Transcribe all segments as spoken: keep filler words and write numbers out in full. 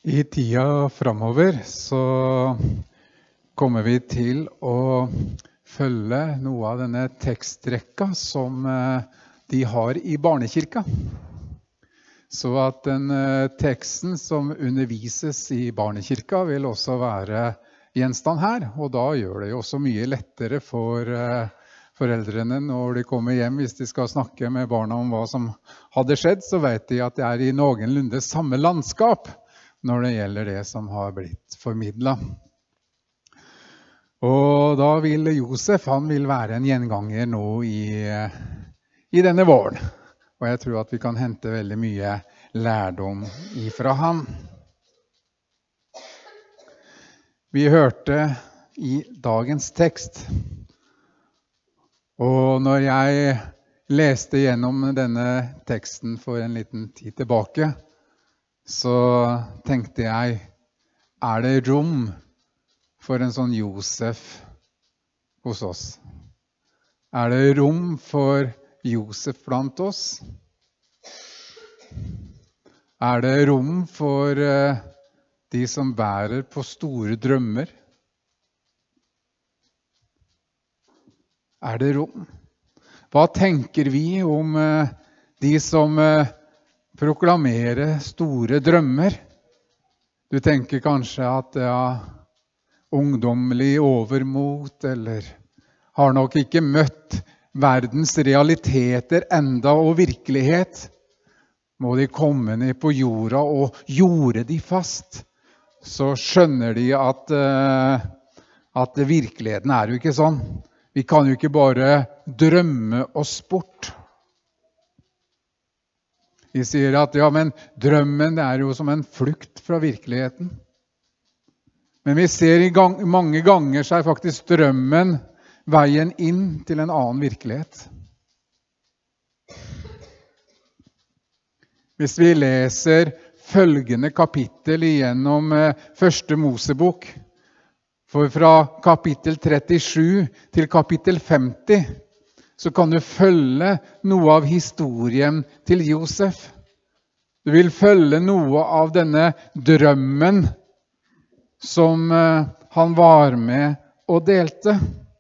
I tida framover så kommer vi til å følge noe av denne tekstrekka som eh, de har i barnekirka. Så at den eh, teksten som undervises i barnekirka vil også være gjenstand her, og da gjør det jo også mye lettere for eh, foreldrene når de kommer hjem. Hvis de skal snakke med barna om hva som hadde skjedd, så vet de at det er i noenlunde samme landskap når det gjelder det som har blitt formidlet. Og da vil Josef, han vil være en gjenganger nå i, i denne våren. Og jeg tror at vi kan hente veldig mye lærdom ifra ham. Vi hørte i dagens tekst, og når jeg leste gjennom denne teksten for en liten tid tilbake, så tenkte jeg, er det rom for en sånn Josef hos oss? Er det rom for Josef blant oss? Er det rom for uh, de som bærer på store drømmer? Er det rom? Hva tenker vi om uh, de som uh, proklamerer store drømmer? Du tenker kanskje at ja, ungdommelig overmot, eller har nok ikke møtt verdens realiteter enda og virkelighet. Må de komme ned på jorda og jorde de fast, så skjønner de at, uh, at virkeligheten er jo ikke sånn. Vi kan jo ikke bare drømme oss bort. Vi sier at ja, men drømmen er jo som en flukt fra virkeligheten. Men vi ser i gang, mange ganger så er faktisk drømmen veien inn til en annen virkelighet. Hvis vi leser følgende kapittel gjennom første Mosebok, for fra kapittel trettisju til kapittel femti, så kan du følge noe av historien til Josef. Du vil følge noe av denne drømmen som han var med og delte.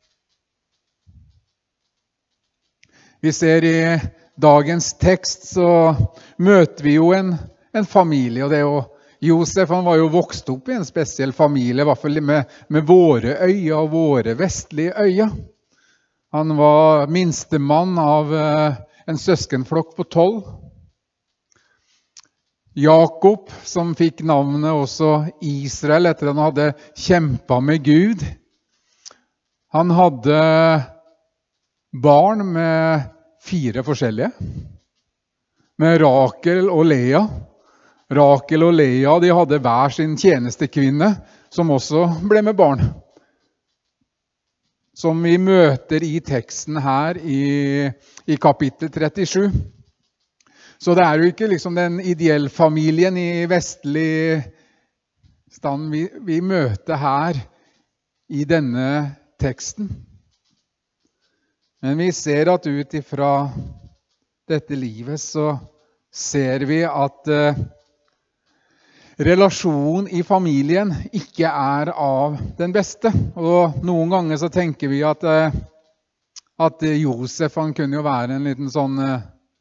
Vi ser i dagens tekst så møter vi jo en, en familie, og det er jo Josef, han var jo vokst opp i en spesiell familie, i hvert fall med, med våre øyne og våre vestlige øyne. Han var minstemann av en søskenflokk på tolv. Jakob, som fikk navnet også Israel etter at han hadde kjempet med Gud. Han hadde barn med fire forskjellige, med Rakel og Lea. Rakel og Lea, de hadde hver sin tjenestekvinne, som også ble med barn. Som vi møter i teksten her i, i kapittel trettisju. Så det er jo ikke liksom den ideellfamilien i vestlig stand vi, vi møter her i denne teksten. Men vi ser at ut ifra dette livet så ser vi at uh, relasjonen i familien ikke er av den beste. Og noen ganger så tenker vi at, uh, at Josef han kunne jo være en liten sånn uh,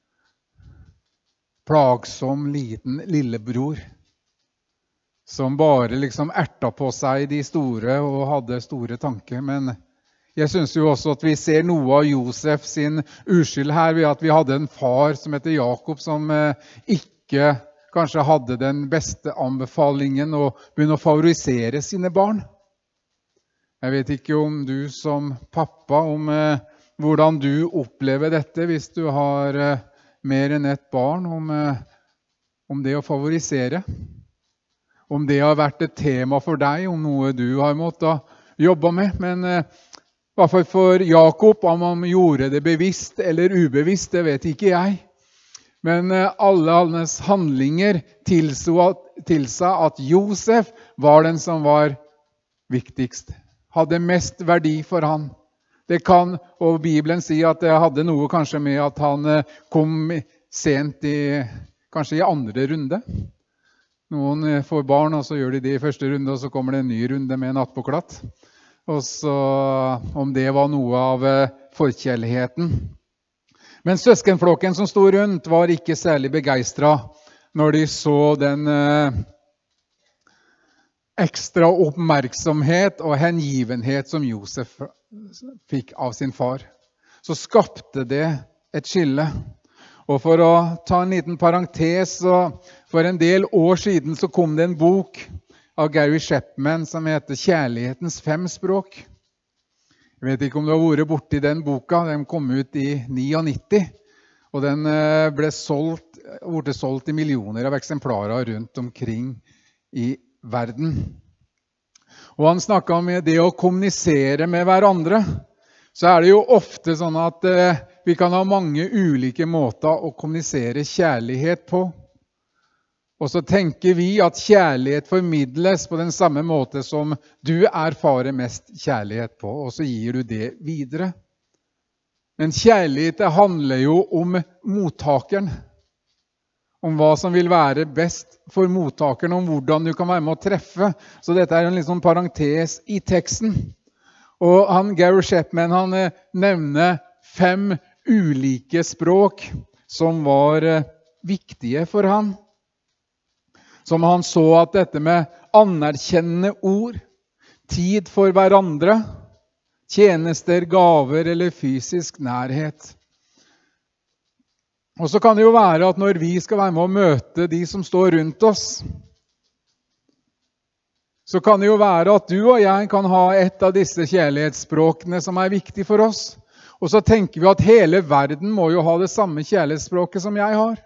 plagsom liten lillebror som bare liksom erta på seg de store og hadde store tanker. Men jeg synes jo også at vi ser noe av Josef sin uskyld her ved at vi hadde en far som heter Jakob som eh, ikke kanskje hadde den beste anbefalingen å begynne å favorisere sine barn. Jeg vet ikke om du som pappa, om eh, hvordan du opplever dette hvis du har eh, mer enn ett barn, om, eh, om det å favorisere. Om det har vært et tema for deg, om noe du har måttet jobbe med. Men eh, i hvert fall for Jakob, om han gjorde det bevisst eller ubevisst, det vet ikke jeg. Men alle hans handlinger tilsa at Josef var den som var viktigst. Hadde mest verdi for han. Det kan, og Bibelen sier at det hadde noe kanskje med at han kom sent i, kanskje i andre runde. Noen eh, får barn, og så gjør de det i første runde, og så kommer det en ny runde med en attpåklatt. Og så om det var noe av eh, forkjærligheten. Men søskenflokken som sto rundt, var ikke særlig begeistret når de så den eh, ekstra oppmerksomhet og hengivenhet som Josef fikk av sin far. Så skapte det et skille. Og for å ta en liten parentes, så for en del år siden så kom det en bok av Gary Chapman som heter «Kjærlighetens fem språk». Jeg vet ikke om du har vært borti den boka. Den kom ut i nittioni, og den ble solgt, ble solgt i millioner av eksemplarer rundt omkring i verden. Og han snakket om det å kommunisere med hverandre. Så er det jo ofte sånn at vi kan ha mange ulike måter å kommunisere kjærlighet på. Og så tenker vi at kjærlighet formidles på den samme måte som du erfarer mest kjærlighet på, og så gir du det videre. Men kjærlighet handler jo om mottakeren, om hva som vil være best for mottakeren, om hvordan du kan være med å treffe. Så dette er en liksom parentes i teksten. Og han, Gary Chapman, han nevner fem ulike språk som var viktige for han. Som han så at dette med anerkjennende ord, tid for hverandre, tjenester, gaver eller fysisk nærhet. Og så kan det jo være at når vi skal være med å møte de som står rundt oss, så kan det jo være at du og jeg kan ha et av disse kjærlighetsspråkene som er viktig for oss. Og så tenker vi at hele verden må jo ha det samme kjærlighetsspråket som jeg har.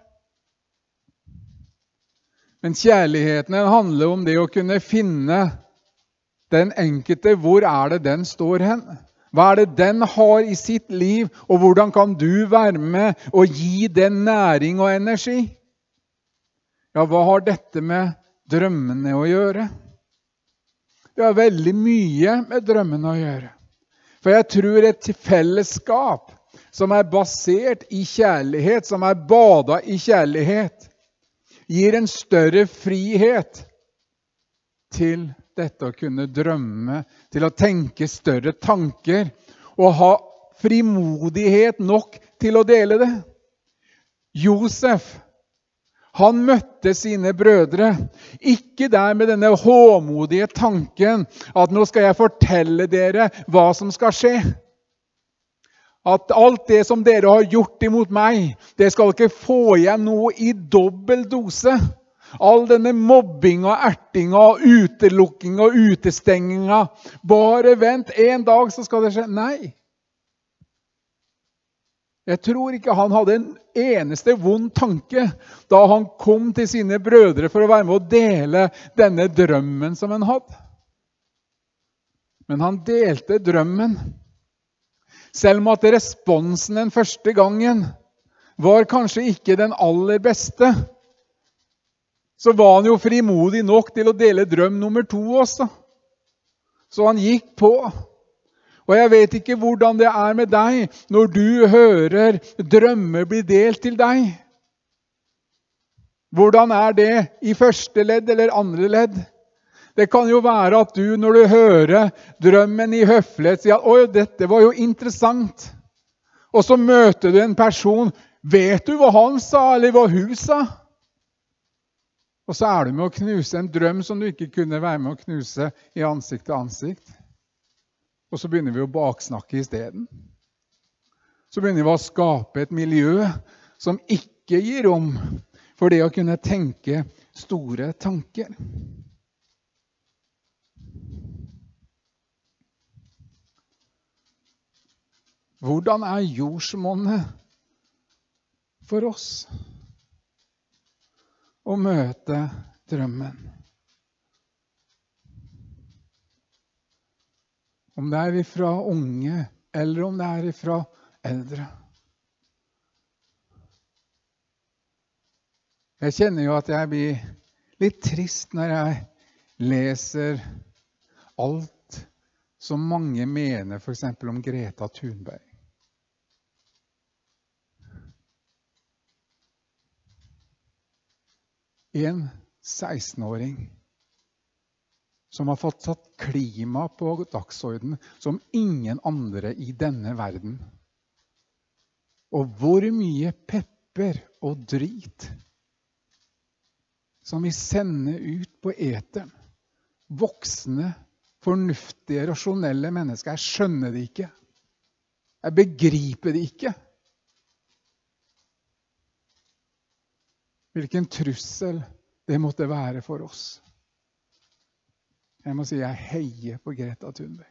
Men kjærligheten handler om det å kunne finne den enkelte. Hvor er det den står hen? Hva er det den har i sitt liv? Og hvordan kan du være med og gi den næring og energi? Ja, hva har dette med drømmene å gjøre? Det har veldig mye med drømmene å gjøre. For jeg tror et fellesskap som er basert i kjærlighet, som er badet i kjærlighet, gir en større frihet til dette å kunne drømme, til å tenke større tanker, og ha frimodighet nok til å dele det. Josef, han møtte sine brødre, ikke der med denne håmodige tanken at nå skal jeg fortelle dere hva som skal skje. At alt det som dere har gjort imot meg, det skal ikke få igjen noe i dobbel dose. All denne mobbinga, ertinga, utelukkinga og utestenginga. Bare vent, en dag så skal det skje. Nei. Jeg tror ikke han hadde en eneste vond tanke da han kom til sine brødre for å være med å dele denne drømmen som han hadde. Men han delte drømmen. Selv om at responsen den første gangen var kanskje ikke den aller beste, så var han jo frimodig nok til å dele drøm nummer to også. Så han gikk på. Og jeg vet ikke hvordan det er med deg når du hører drømmer bli delt til deg. Hvordan er det i første ledd eller andre ledd? Det kan jo være at du, når du hører drømmen i høflighet, sier at «Oi, dette var jo interessant». Og så møter du en person. Vet du hva han sa, eller hva hun sa? Og så er du med å knuse en drøm som du ikke kunne være med å knuse i ansikt til ansikt. Og så begynner vi å baksnakke i stedet. Så begynner vi å skape et miljø som ikke gir rom for det å kunne tenke store tanker. Hvordan er jordsmonnet for oss å møte drømmen? Om det er ifra unge, eller om det er ifra eldre. Jeg kjenner jo at jeg blir litt trist når jeg leser alt som mange mener, for eksempel om Greta Thunberg. En seksten-åring som har fått satt klima på dagsordenen som ingen andre i denne verden. Og hvor mye pepper og drit som vi sender ut på eteren. Voksne, fornuftige, rasjonelle mennesker. Jeg skjønner det ikke. Jeg begriper det ikke. Hvilken trussel det måtte være for oss. Jeg må si jeg heier på Greta Thunberg.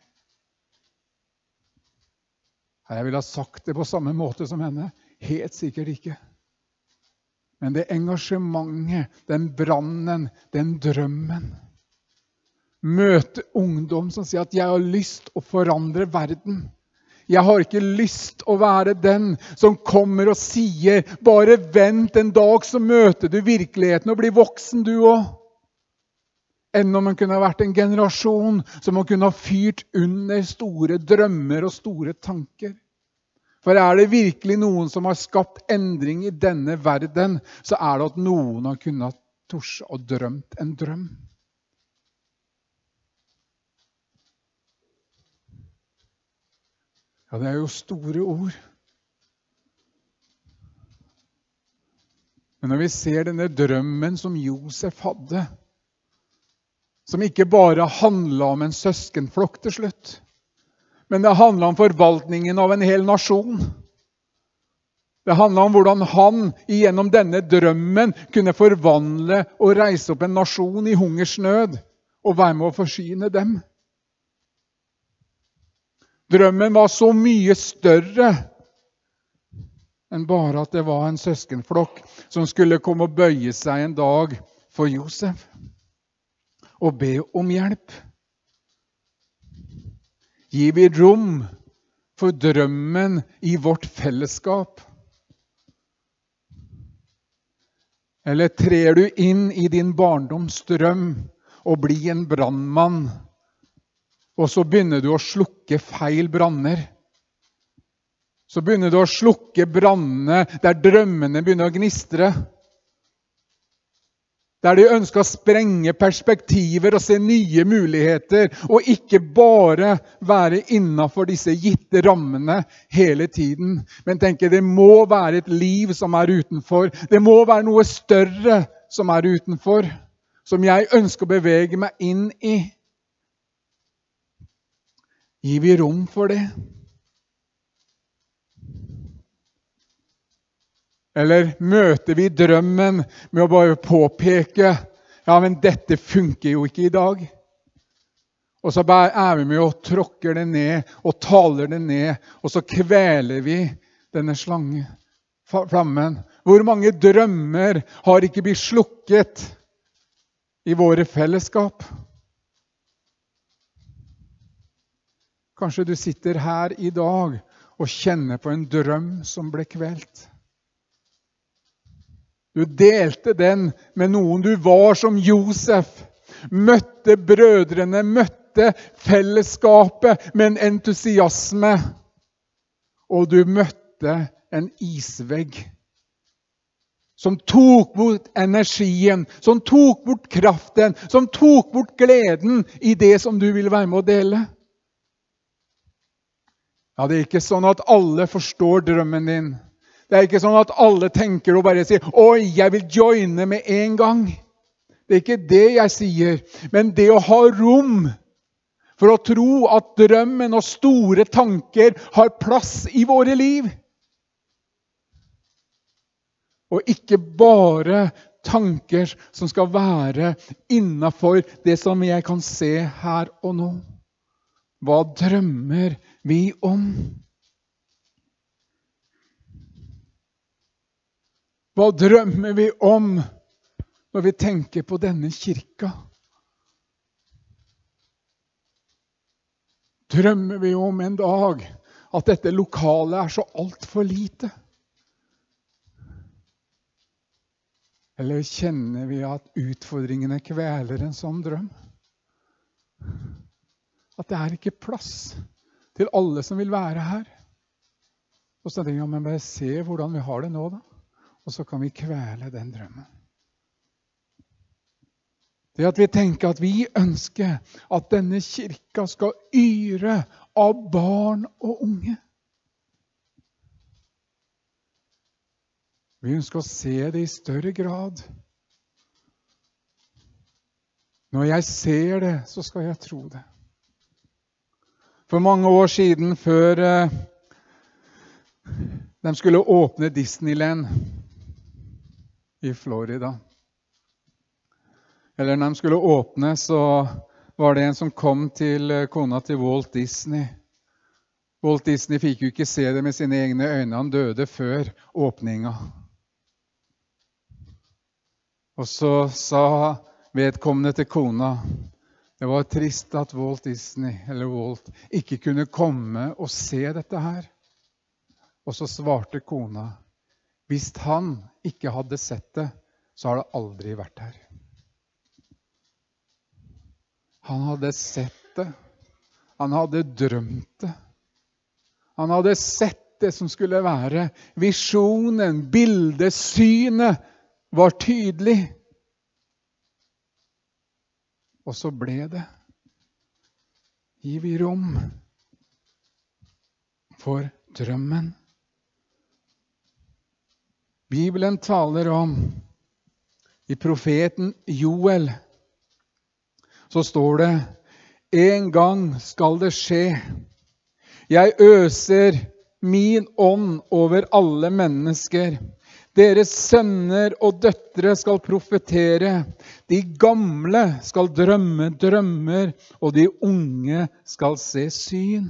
Jeg ville ha sagt det på samme måte som henne. Helt sikkert ikke. Men det engasjementet, den brannen, den drømmen. Møte ungdom som sier at jeg har lyst å forandre verden. Jeg har ikke lyst å være den som kommer og sier, bare vent en dag så møter du virkeligheten og blir voksen du også. Enn om man kunne ha vært en generasjon som man kunne ha fyrt under store drømmer og store tanker. For er det virkelig noen som har skapt endring i denne verden, så er det at noen har kunnet torse og drømt en drøm. Ja, det er jo store ord. Men når vi ser denne drømmen som Josef hadde, som ikke bare handlet om en søskenflokk til slutt, men det handlet om forvaltningen av en hel nasjon. Det handlet om hvordan han gjennom denne drømmen kunne forvandle og reise opp en nasjon i hungersnød og være med å forsyne dem. Drømmen var så mye større enn bare at det var en søskenflokk som skulle komme og bøye seg en dag for Josef og be om hjelp. Gir vi rom for drømmen i vårt fellesskap? Eller trer du inn i din barndomsdrøm og blir en brannmann, og så begynner du å slukke feil branner? Så begynner du å slukke brannene der drømmene begynner å gnistre. Der de ønsker å sprenge perspektiver og se nye muligheter, og ikke bare være innenfor disse gitte rammene hele tiden. Men tenker det må være et liv som er utenfor. Det må være noe større som er utenfor, som jeg ønsker å bevege meg inn i. Gir vi rom for det? Eller møter vi drømmen med å bare påpeke, ja, men dette funker jo ikke i dag. Og så er vi med og tråkker det ned og taler det ned, og så kveler vi denne slangeflammen. Hvor mange drømmer har ikke blitt slukket i våre fellesskap? Kanskje du sitter her i dag og kjenner på en drøm som ble kvelt. Du delte den med noen. Du var som Josef. Møtte brødrene, møtte fellesskapet med en entusiasme. Og du møtte en isvegg som tok bort energien, som tok bort kraften, som tok bort gleden i det som du ville være med å dele. Ja, det er ikke sånn at alle forstår drømmen din. Det er ikke sånn at alle tenker og bare sier, oi, jeg vil joine med en gang. Det er ikke det jeg sier, men det å ha rom for å tro at drømmen og store tanker har plass i våre liv. Og ikke bare tanker som skal være innenfor det som jeg kan se her og nå. Hva drømmer vi om? Hva drømmer vi om når vi tenker på denne kirka? Drømmer vi om en dag at dette lokalet er så alt for lite? Eller kjenner vi at utfordringene kveler en sånn drøm? At det er ikke plass til alle som vil være her. Og så tenker jeg, men bare se hvordan vi har det nå da. Og så kan vi kvele den drømmen. Det at vi tenker at vi ønsker at denne kirka skal yre av barn og unge. Vi ønsker å se det i større grad. Når jeg ser det, så skal jeg tro det. For mange år siden, før eh, de skulle åpne Disneyland i Florida, eller når de skulle åpne, så var det en som kom til kona til Walt Disney. Walt Disney fikk jo ikke se det med sine egne øyne. Han døde før åpninga. Og så sa vedkommende til kona, det var trist at Walt Disney, eller Walt, ikke kunne komme og se dette her. Og så svarte kona, hvis han ikke hadde sett det, så har det aldri vært her. Han hadde sett det. Han hadde drømt det. Han hadde sett det som skulle være. Visjonen, bildet, synet var tydelig. Og så ble det. Gir vi rom for drømmen. Bibelen taler om, i profeten Joel, så står det, en gang skal det skje. Jeg øser min ånd over alle mennesker. Deres sønner og døtre skal profetere. De gamle skal drømme drømmer, og de unge skal se syn.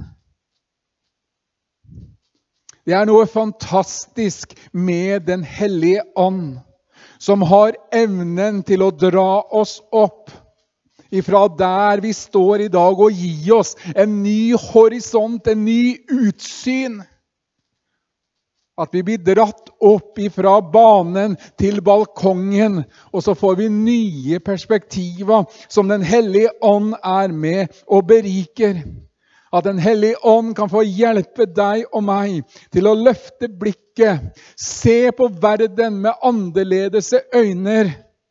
Det er noe fantastisk med den hellige ånd, som har evnen til å dra oss opp ifra der vi står i dag, og gi oss en ny horisont, en ny utsyn. At vi blir dratt opp ifra banen til balkongen, og så får vi nye perspektiver som den hellige ånd er med og beriker. At den hellige ånd kan få hjelpe deg og meg til å løfte blikket, se på verden med annerledes øyne.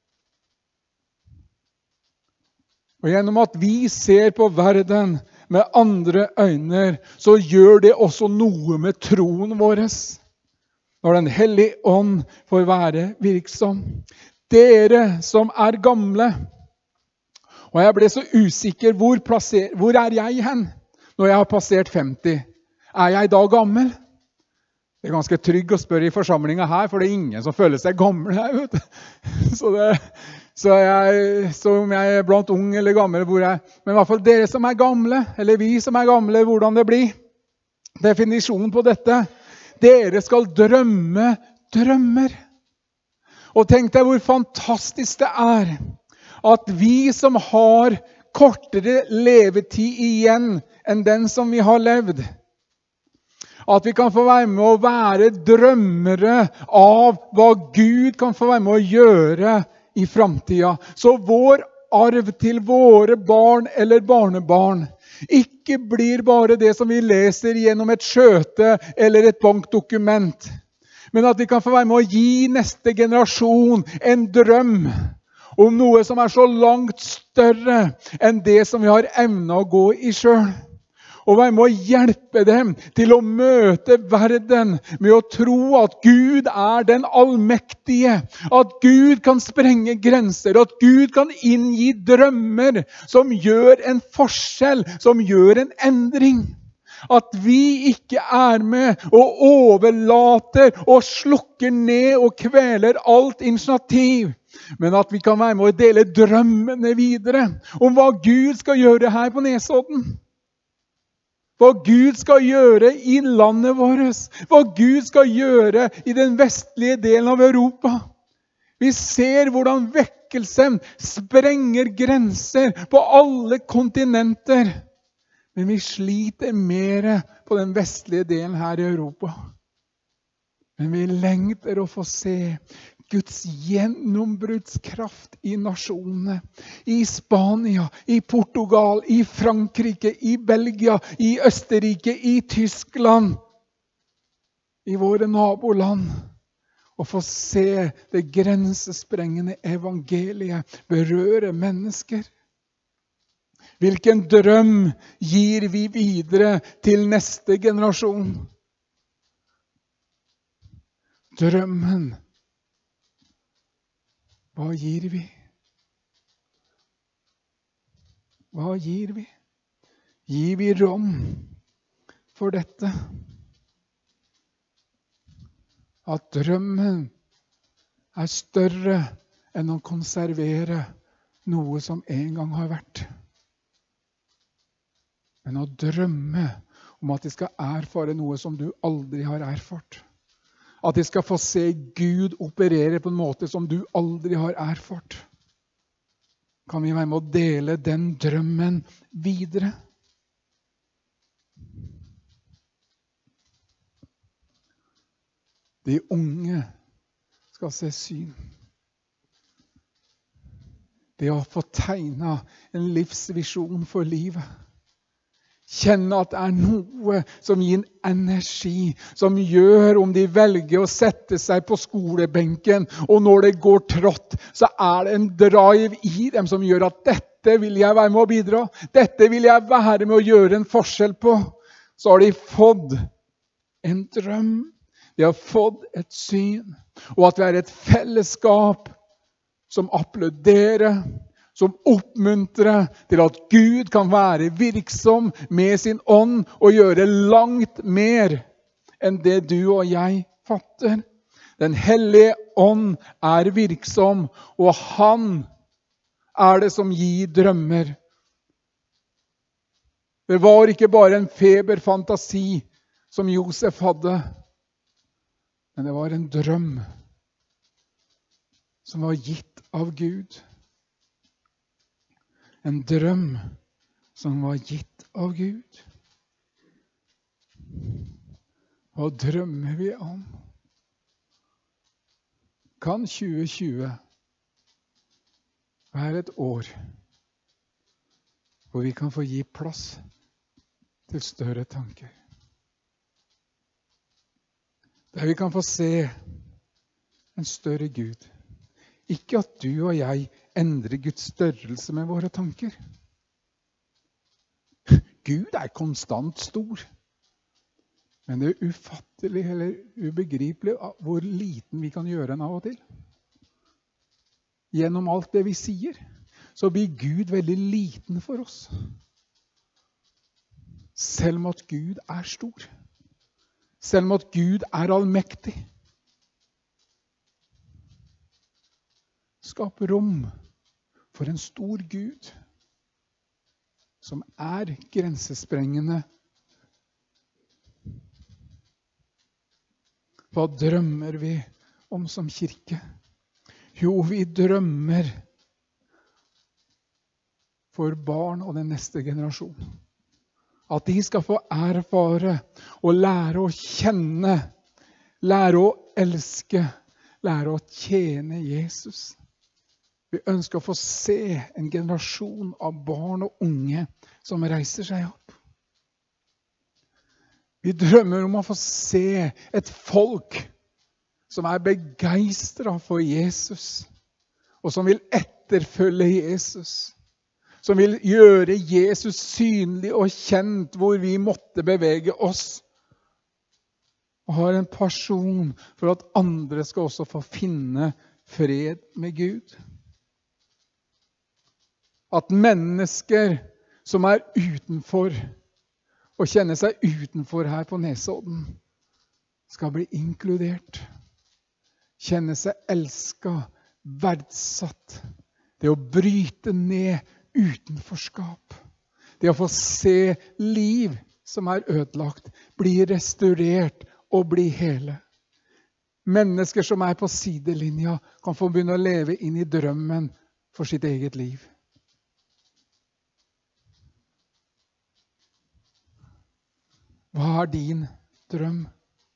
Og gjennom at vi ser på verden med andre øyne, så gjør det også noe med troen vår. Når den hellige ånd får være virksom. Dere som er gamle, og jeg ble så usikker, hvor, plasser, hvor er jeg hen når jeg har passert femti? Er jeg da gammel? Det er ganske trygg å spørre i forsamlingen her, for det er ingen som føler seg gammel her, vet du. Så, det, så, jeg, så om jeg er blant ung eller gammel, hvor jeg, men i hvert fall dere som er gamle, eller vi som er gamle, hvordan det blir. Definisjonen på dette. Dere skal drømme drømmer. Og tenk deg hvor fantastisk det er at vi som har kortere levetid igjen enn den som vi har levd, at vi kan få være med å være drømmere av hva Gud kan få være med å gjøre i fremtiden. Så vår arv til våre barn eller barnebarn ikke blir bare det som vi leser gjennom et skjøte eller et bankdokument, men at vi kan få være med å gi neste generasjon en drøm om noe som er så langt større enn det som vi har evnet å gå i selv. Og være med å hjelpe dem til å møte verden med å tro at Gud er den allmektige, at Gud kan sprenge grenser, at Gud kan inngi drømmer som gjør en forskjell, som gjør en endring. At vi ikke er med og overlater og slukker ned og kveler alt initiativ, men at vi kan være med å dele drømmene videre om hva Gud skal gjøre her på Nesodden. Hva Gud skal gjøre i landet vårt. Hva Gud skal gjøre i den vestlige delen av Europa. Vi ser hvordan vekkelsen sprenger grenser på alle kontinenter. Men vi sliter mer på den vestlige delen her i Europa. Men vi lengter å få se Guds gjennombruddskraft i nasjonene. I Spania, i Portugal, i Frankrike, i Belgia, i Østerrike, i Tyskland. I våre naboland. å få se det grensesprengende evangeliet berøre mennesker? Hvilken drøm gir vi videre til neste generasjon? Drømmen. Hva gir vi? Hva gir vi? Gir vi rom for dette? At drømmen er større enn å konservere noe som en gang har vært. Men å drømme om at de skal erfare noe som du aldri har erfart. At de skal få se Gud operere på en måte som du aldri har erfart. Kan vi være med å dele den drømmen videre? De unge skal se syn. Det å få tegna en livsvisjon for livet. Kjenne at det er noe som gir en energi, som gjør om de velger å sette seg på skolebenken, og når det går trått, så er det en drive i dem som gjør at dette vil jeg være med å bidra. Dette vil jeg være med å gjøre en forskjell på. Så har de fått en drøm. De har fått et syn. Og at vi er et fellesskap som applauderer, som oppmuntrer til at Gud kan være virksom med sin ånd og gjøre langt mer enn det du og jeg fatter. Den hellige ånd er virksom, og han er det som gir drømmer. Det var ikke bare en feberfantasi som Josef hadde, men det var en drøm som var gitt av Gud. En drøm som var gitt av Gud. Hva drømmer vi om? Kan tjue tjue være et år hvor vi kan få gi plass til større tanker? Der vi kan få se en større Gud. Ikke at du og jeg endrer Guds størrelse med våre tanker. Gud er konstant stor. Men det er ufattelig eller ubegripelig hvor liten vi kan gjøre den av og til. Gjennom alt det vi sier, så blir Gud veldig liten for oss. Selv om at Gud er stor. Selv om at Gud er allmektig. Skap rom for en stor Gud som er grensesprengende. Hva drømmer vi om som kirke? Jo, vi drømmer for barn og den neste generasjon. At de skal få erfare og lære å kjenne, lære å elske, lære å tjene Jesus. Vi ønsker å få se en generasjon av barn og unge som reiser seg opp. Vi drømmer om å få se et folk som er begeistret for Jesus, og som vil etterfølge Jesus, som vil gjøre Jesus synlig og kjent hvor vi måtte bevege oss, og har en passion for at andre skal også få finne fred med Gud. At mennesker som er utenfor, og kjenner seg utenfor her på Nesodden, skal bli inkludert. Kjenne seg elsket, verdsatt. Det å bryte ned utenforskap. Det å få se liv som er ødelagt, bli restaurert og bli hele. Mennesker som er på sidelinja, kan få begynne å leve inn i drømmen for sitt eget liv. Hva er din drøm?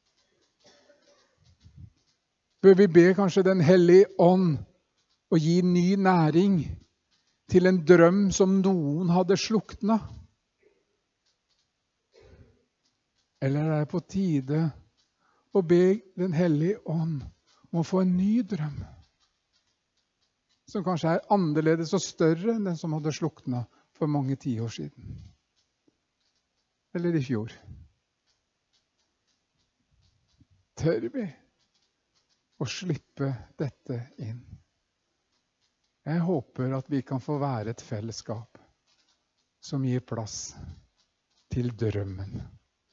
Bør vi be kanskje Den hellige ånd å gi ny næring til en drøm som noen hadde sluknet? Eller er det på tide å be Den hellige ånd om å få en ny drøm, som kanskje er annerledes og større enn den som hadde sluknet for mange tiår siden. Eller i fjor. Tør vi å slippe dette inn? Jeg håper at vi kan få være et fellesskap som gir plass til drømmen.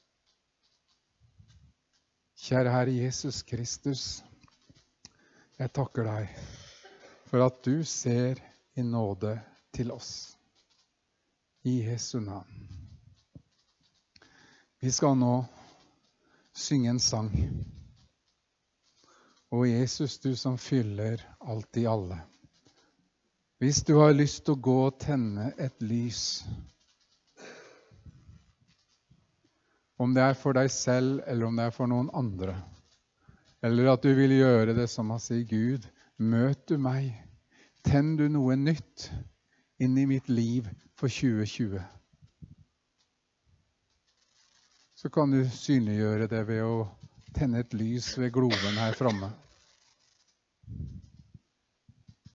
Kjære Herre Jesus Kristus, jeg takker deg for at du ser i nåde til oss. I Jesu navn. Vi skal nå synge en sang. Og Jesus, du som fyller alt i alle. Hvis du har lyst til å gå og tenne et lys, om det er for deg selv, eller om det er for noen andre, eller at du vil gjøre det som å si, Gud, møt du meg, tenn du noe nytt inn i mitt liv for tjue tjue. Så kan du synliggjøre det ved å tenne et lys ved globen her framme.